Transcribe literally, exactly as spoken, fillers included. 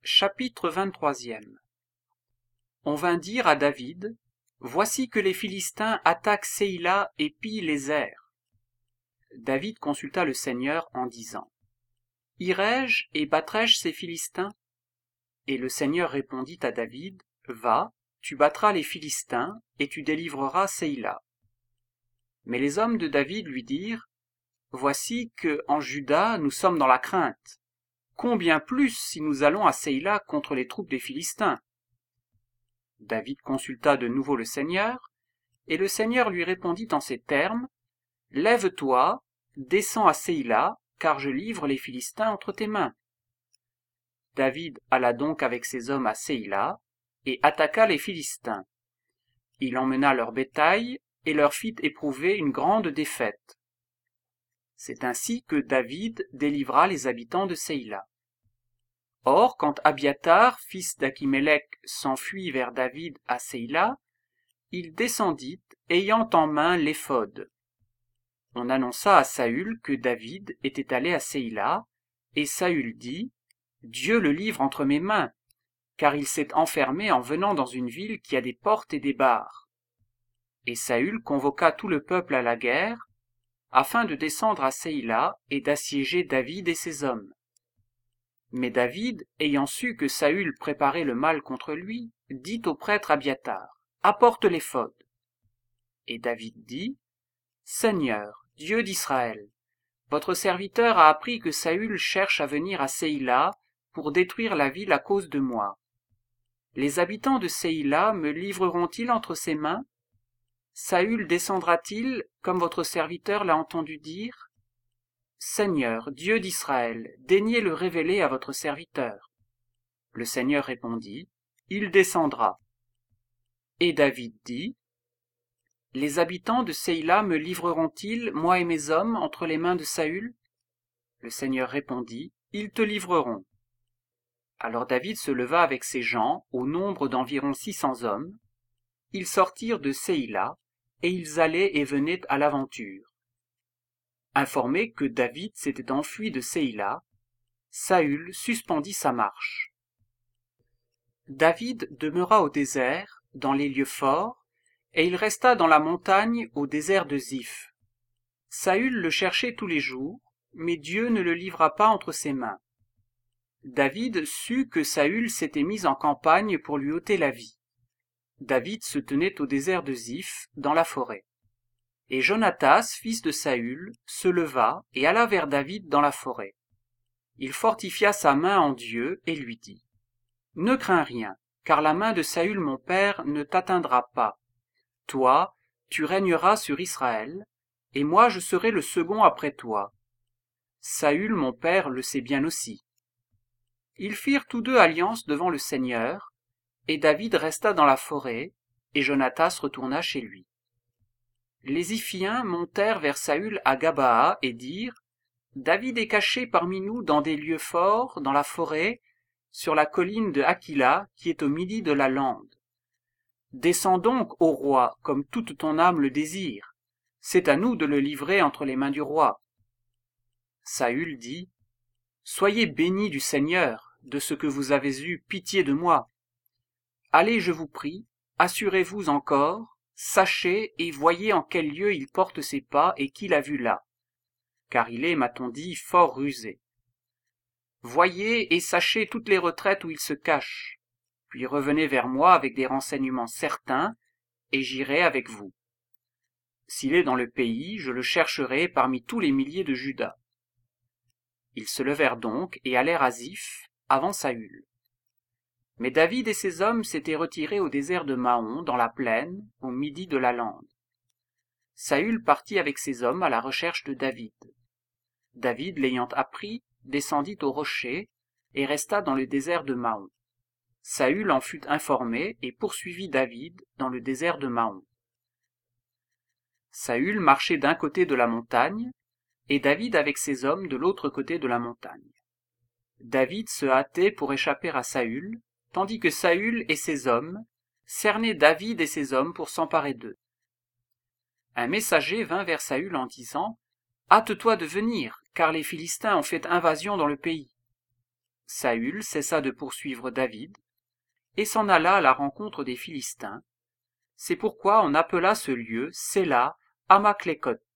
Chapitre vingt-trois. On vint dire à David, Voici que les Philistins attaquent Seïla et pillent les airs. David consulta le Seigneur en disant, Irai-je et battrai-je ces Philistins? Et le Seigneur répondit à David, Va, tu battras les Philistins, et tu délivreras Seïla. Mais les hommes de David lui dirent, Voici que, en Juda, nous sommes dans la crainte. Combien plus si nous allons à Seïla contre les troupes des Philistins? David consulta de nouveau le Seigneur, et le Seigneur lui répondit en ces termes, Lève-toi, descends à Seïla, car je livre les Philistins entre tes mains. David alla donc avec ses hommes à Seïla, et attaqua les Philistins. Il emmena leur bétail, et leur fit éprouver une grande défaite. C'est ainsi que David délivra les habitants de Seïla. Or, quand Abiathar, fils d'Achimélec, s'enfuit vers David à Seïla, il descendit, ayant en main l'éphod. On annonça à Saül que David était allé à Seïla, et Saül dit, Dieu le livre entre mes mains, car il s'est enfermé en venant dans une ville qui a des portes et des barres. Et Saül convoqua tout le peuple à la guerre, afin de descendre à Seïla et d'assiéger David et ses hommes. Mais David, ayant su que Saül préparait le mal contre lui, dit au prêtre Abiathar, Apporte l'éphod. Et David dit, Seigneur, Dieu d'Israël, votre serviteur a appris que Saül cherche à venir à Seïla pour détruire la ville à cause de moi. Les habitants de Seïla me livreront-ils entre ses mains? Saül descendra-t-il, comme votre serviteur l'a entendu dire? Seigneur, Dieu d'Israël, daignez le révéler à votre serviteur. Le Seigneur répondit, Il descendra. Et David dit, Les habitants de Seïla me livreront-ils, moi et mes hommes, entre les mains de Saül? Le Seigneur répondit, Ils te livreront. Alors David se leva avec ses gens, au nombre d'environ six cents hommes. Ils sortirent de Seïla, et ils allaient et venaient à l'aventure. Informé que David s'était enfui de Seïla, Saül suspendit sa marche. David demeura au désert, dans les lieux forts, et il resta dans la montagne au désert de Ziph. Saül le cherchait tous les jours, mais Dieu ne le livra pas entre ses mains. David sut que Saül s'était mis en campagne pour lui ôter la vie. David se tenait au désert de Ziph, dans la forêt. Et Jonatas, fils de Saül, se leva et alla vers David dans la forêt. Il fortifia sa main en Dieu et lui dit, « Ne crains rien, car la main de Saül mon père ne t'atteindra pas. Toi, tu régneras sur Israël, et moi je serai le second après toi. Saül mon père le sait bien aussi. » Ils firent tous deux alliance devant le Seigneur, et David resta dans la forêt, et Jonatas retourna chez lui. Les Ziphiens montèrent vers Saül à Gabaa et dirent, David est caché parmi nous dans des lieux forts, dans la forêt, sur la colline de Hakila, qui est au midi de la lande. Descends donc, ô roi, comme toute ton âme le désire. C'est à nous de le livrer entre les mains du roi. Saül dit, Soyez bénis du Seigneur, de ce que vous avez eu pitié de moi. Allez, je vous prie, assurez-vous encore, sachez et voyez en quel lieu il porte ses pas et qui l'a vu là, car il est, m'a-t-on dit, fort rusé. Voyez et sachez toutes les retraites où il se cache, puis revenez vers moi avec des renseignements certains, et j'irai avec vous. S'il est dans le pays, je le chercherai parmi tous les milliers de Juda. Ils se levèrent donc et allèrent à Ziph, avant Saül. Mais David et ses hommes s'étaient retirés au désert de Maon, dans la plaine, au midi de la lande. Saül partit avec ses hommes à la recherche de David. David, l'ayant appris, descendit au rocher et resta dans le désert de Maon. Saül en fut informé et poursuivit David dans le désert de Maon. Saül marchait d'un côté de la montagne, et David avec ses hommes de l'autre côté de la montagne. David se hâtait pour échapper à Saül, tandis que Saül et ses hommes cernaient David et ses hommes pour s'emparer d'eux. Un messager vint vers Saül en disant « Hâte-toi de venir, car les Philistins ont fait invasion dans le pays. » Saül cessa de poursuivre David et s'en alla à la rencontre des Philistins. C'est pourquoi on appela ce lieu Séla Amaklékot.